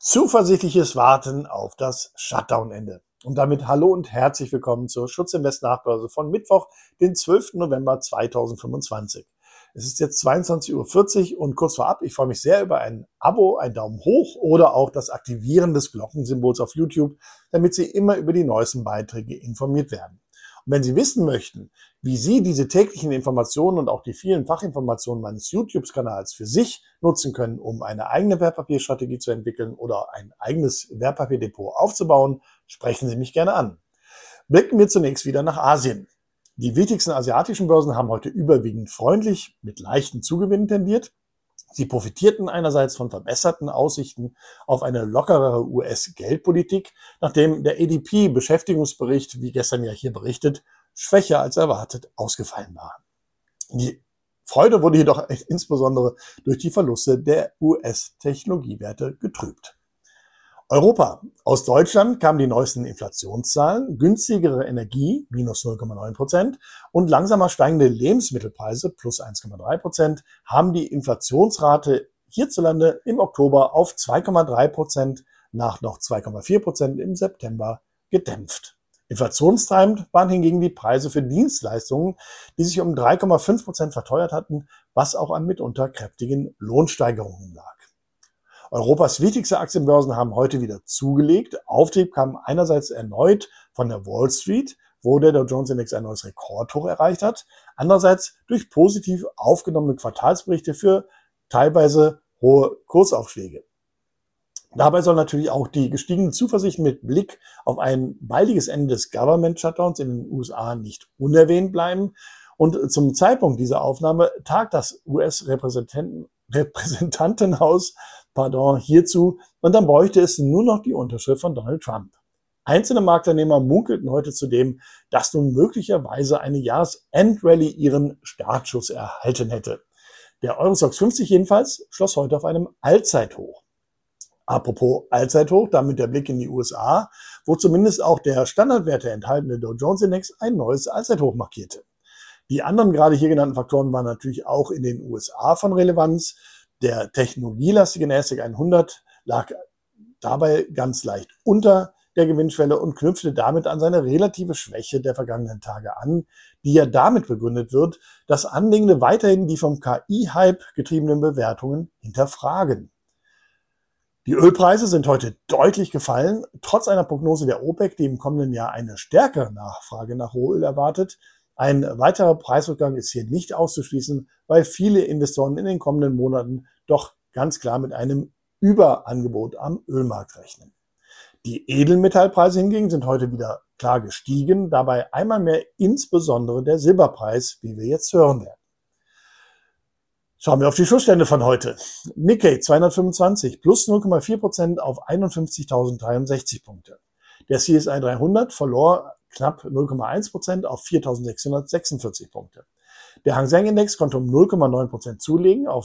Zuversichtliches Warten auf das Shutdown-Ende. Und damit hallo und herzlich willkommen zur Schutzinvest Nachbörse von Mittwoch, den 12. November 2025. Es ist jetzt 22:40 Uhr und kurz vorab, ich freue mich sehr über ein Abo, einen Daumen hoch oder auch das Aktivieren des Glockensymbols auf YouTube, damit Sie immer über die neuesten Beiträge informiert werden. Und wenn Sie wissen möchten, wie Sie diese täglichen Informationen und auch die vielen Fachinformationen meines YouTube-Kanals für sich nutzen können, um eine eigene Wertpapierstrategie zu entwickeln oder ein eigenes Wertpapierdepot aufzubauen, sprechen Sie mich gerne an. Blicken wir zunächst wieder nach Asien. Die wichtigsten asiatischen Börsen haben heute überwiegend freundlich mit leichten Zugewinnen tendiert. Sie profitierten einerseits von verbesserten Aussichten auf eine lockerere US-Geldpolitik, nachdem der ADP-Beschäftigungsbericht, wie gestern ja hier berichtet, schwächer als erwartet ausgefallen war. Die Freude wurde jedoch insbesondere durch die Verluste der US-Technologiewerte getrübt. Europa. Aus Deutschland kamen die neuesten Inflationszahlen, günstigere Energie minus 0,9% und langsamer steigende Lebensmittelpreise plus 1,3% haben die Inflationsrate hierzulande im Oktober auf 2,3% nach noch 2,4% im September gedämpft. Inflationstreibend waren hingegen die Preise für Dienstleistungen, die sich um 3,5% verteuert hatten, was auch an mitunter kräftigen Lohnsteigerungen lag. Europas wichtigste Aktienbörsen haben heute wieder zugelegt. Auftrieb kam einerseits erneut von der Wall Street, wo der Dow Jones Index ein neues Rekordhoch erreicht hat, andererseits durch positiv aufgenommene Quartalsberichte für teilweise hohe Kursaufschläge. Dabei soll natürlich auch die gestiegene Zuversicht mit Blick auf ein baldiges Ende des Government-Shutdowns in den USA nicht unerwähnt bleiben. Und zum Zeitpunkt dieser Aufnahme tagt das US-Repräsentantenhaus hierzu und dann bräuchte es nur noch die Unterschrift von Donald Trump. Einzelne Marktteilnehmer munkelten heute zudem, dass nun möglicherweise eine Jahresendrallye ihren Startschuss erhalten hätte. Der Eurostoxx 50 jedenfalls schloss heute auf einem Allzeithoch. Apropos Allzeithoch, damit der Blick in die USA, wo zumindest auch der Standardwerte enthaltene Dow Jones Index ein neues Allzeithoch markierte. Die anderen gerade hier genannten Faktoren waren natürlich auch in den USA von Relevanz. Der technologielastige NASDAQ 100 lag dabei ganz leicht unter der Gewinnschwelle und knüpfte damit an seine relative Schwäche der vergangenen Tage an, die ja damit begründet wird, dass Anlegende weiterhin die vom KI-Hype getriebenen Bewertungen hinterfragen. Die Ölpreise sind heute deutlich gefallen, trotz einer Prognose der OPEC, die im kommenden Jahr eine stärkere Nachfrage nach Rohöl erwartet. Ein weiterer Preisrückgang ist hier nicht auszuschließen, weil viele Investoren in den kommenden Monaten doch ganz klar mit einem Überangebot am Ölmarkt rechnen. Die Edelmetallpreise hingegen sind heute wieder klar gestiegen, dabei einmal mehr insbesondere der Silberpreis, wie wir jetzt hören werden. Schauen wir auf die Schlussstände von heute. Nikkei 225 plus 0,4% auf 51.063 Punkte. Der CSI 300 verlor knapp 0,1% auf 4.646 Punkte. Der Hang Seng Index konnte um 0,9% zulegen auf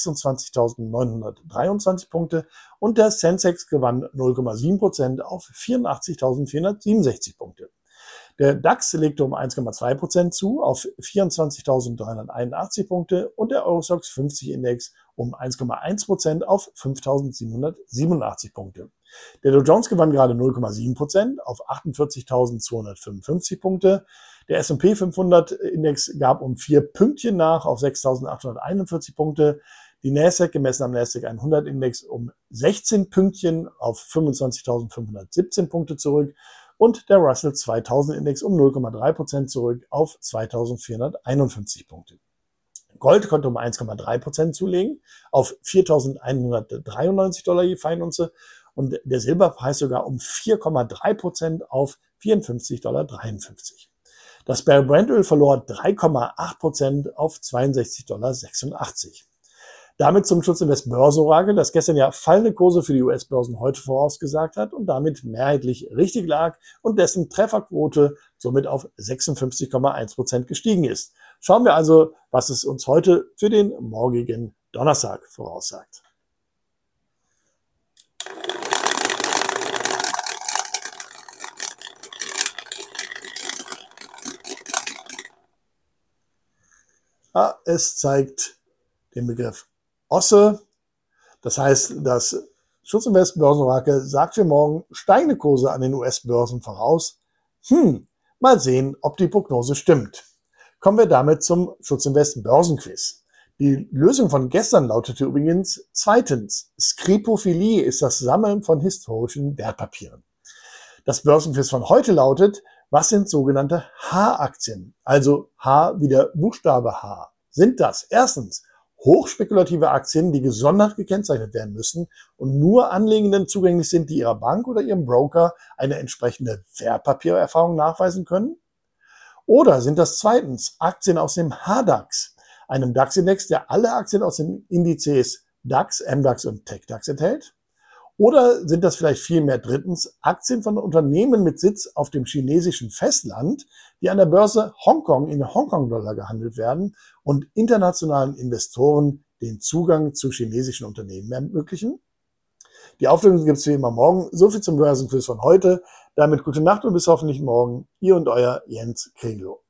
26.923 Punkte und der Sensex gewann 0,7% auf 84.467 Punkte. Der DAX legte um 1,2% zu auf 24.381 Punkte und der Eurostoxx 50 Index um 1,1% auf 5.787 Punkte. Der Dow Jones gewann gerade 0,7% auf 48.255 Punkte. Der S&P 500 Index gab um 4 Pünktchen nach auf 6.841 Punkte. Die NASDAQ gemessen am NASDAQ 100 Index um 16 Pünktchen auf 25.517 Punkte zurück und der Russell 2000 Index um 0,3% zurück auf 2.451 Punkte. Gold konnte um 1,3% zulegen auf 4.193 Dollar je Feinunze und der Silberpreis sogar um 4,3% auf 54,53 Dollar. Das Barrel Brent-Öl verlor 3,8% auf 62,86 Dollar. Damit zum Schutzinvest Börseorakel, das gestern ja fallende Kurse für die US-Börsen heute vorausgesagt hat und damit mehrheitlich richtig lag und dessen Trefferquote somit auf 56,1% gestiegen ist. Schauen wir also, was es uns heute für den morgigen Donnerstag voraussagt. Es zeigt den Begriff Osse. Das heißt, das Schutz Invest Börsenorakel sagt für morgen steigende Kurse an den US-Börsen voraus. Mal sehen, ob die Prognose stimmt. Kommen wir damit zum Schutz Invest Börsenquiz. Die Lösung von gestern lautete übrigens zweitens. Skripophilie ist das Sammeln von historischen Wertpapieren. Das Börsenquiz von heute lautet, was sind sogenannte H-Aktien? Also H wie der Buchstabe H. Sind das erstens hochspekulative Aktien, die gesondert gekennzeichnet werden müssen und nur Anlegenden zugänglich sind, die ihrer Bank oder ihrem Broker eine entsprechende Wertpapiererfahrung nachweisen können? Oder sind das zweitens Aktien aus dem HDAX, einem DAX-Index, der alle Aktien aus den Indizes DAX, MDAX und TechDAX enthält? Oder sind das vielleicht vielmehr drittens Aktien von Unternehmen mit Sitz auf dem chinesischen Festland, die an der Börse Hongkong in Hongkong-Dollar gehandelt werden und internationalen Investoren den Zugang zu chinesischen Unternehmen ermöglichen? Die Auflösung gibt es wie immer morgen. So viel zum Börsenquiz von heute. Damit gute Nacht und bis hoffentlich morgen. Ihr und euer Jens Kringlo.